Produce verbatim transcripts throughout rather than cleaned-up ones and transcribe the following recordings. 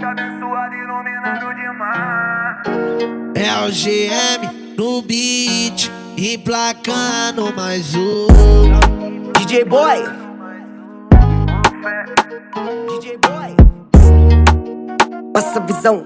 abençoado, iluminado demais. É o G M no beat, emplacando mais um. D J Boy, D J Boy, passa visão.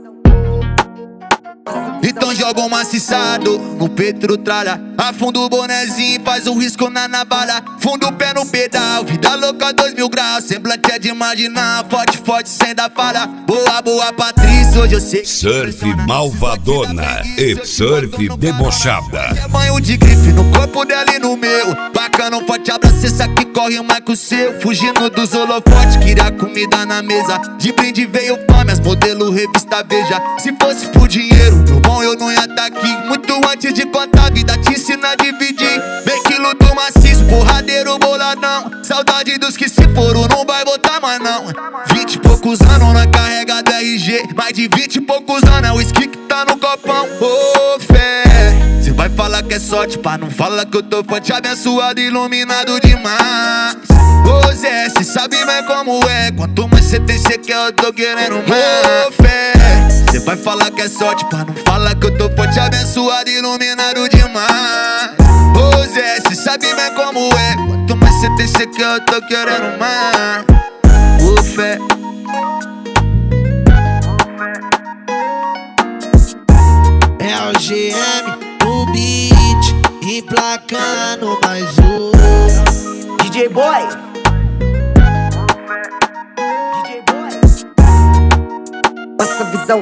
Então joga um maciçado no petrotralha, afunda o bonezinho, faz um risco na navalha. Funda o pé no pedal, vida louca dois mil graus. Semblante é de imaginar, forte, forte, sem dar falha. Boa, boa Patrícia, hoje eu sei que Surf malvadona e surf debochada. é banho de grife no corpo dela e no meu. Bacana, um forte abraço, essa que corre mais que o seu. Fugindo dos holofotes, queria comida na mesa. De brinde veio fome, as modelo revista Veja. Se fosse por dinheiro, meu bom, eu não ia tá aqui. Muito antes de contar, a vida te ensina a dividir. Vem que luto maciço, porradeiro boladão. Saudade dos que se foram, não vai voltar mais não. Vinte e poucos anos na carrega do R G. Mais de vinte e poucos anos é o whisky que tá no copão. Ô oh, fé, cê vai falar que é sorte, pá, não fala que eu tô forte, abençoado, iluminado demais. Ô Zé, cê sabe bem como é, quanto mais cê tem, cê quer, eu tô querendo mais. Ô fé, cê vai falar que é sorte, pá, não fala que eu tô forte, abençoado, iluminado demais. Ô Zé, cê sabe bem como é, quanto mais cê tem, cê quer, eu tô querendo mais. Ô fé, É o G M no beat, emplacando mais um. D J Boy, D J Boy, passa visão.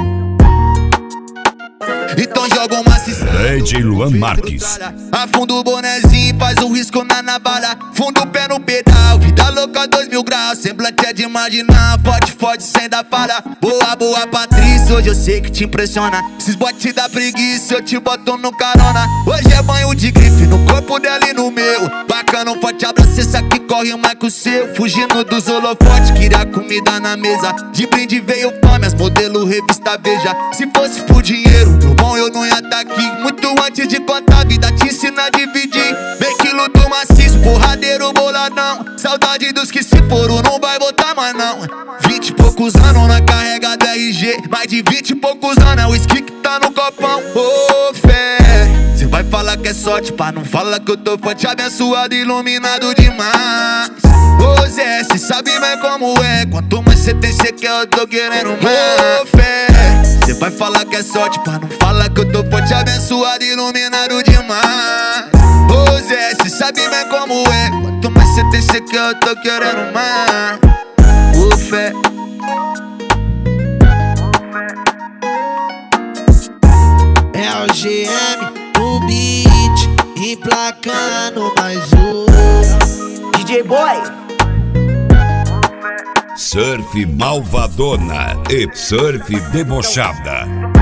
então joga um maciçado D J Luan Marques. afunda o bonezinho, faz um risco na navalha. Funda o pé no pedal, vida louca dois mil graus. Semblante é de imaginar, forte, forte, sem dar falha. Boa, boa Patrícia, hoje eu sei que te impressiona. Esses botes da preguiça, eu te boto no carona. Hoje é banho de grife no corpo dela e no meu. Bacana, um forte abraço, essa que corre mais que o seu. Fugindo dos holofotes, queria comida na mesa. De brinde veio fome, as modelo revista Veja. Se fosse por dinheiro, meu bom, eu não ia tá aqui. Muito antes de contar, a vida te ensina a dividir. Vem que luto maciço, porradeiro boladão. Saudade dos que se foram, não vai voltar mais não. Vinte e poucos anos na carrega do R G. Mais de vinte e poucos anos é o whisky que tá no copão. Ô oh, fé, cê vai falar que é sorte, pá, não fala que eu tô forte, abençoado, iluminado demais. Ô Zé, cê sabe bem como é, quanto mais cê tem, cê quer, eu tô querendo mais. Ô oh, fé, cê vai falar que é sorte, pá, não fala que eu tô forte, abençoado, iluminado demais. Ô Zé, cê sabe bem como é, quanto mais cê tem, cê quer, eu tô querendo mais. Ô fé, É o G M no beat, emplacando mais um. D J Boy, Surf malvadona e surf debochada.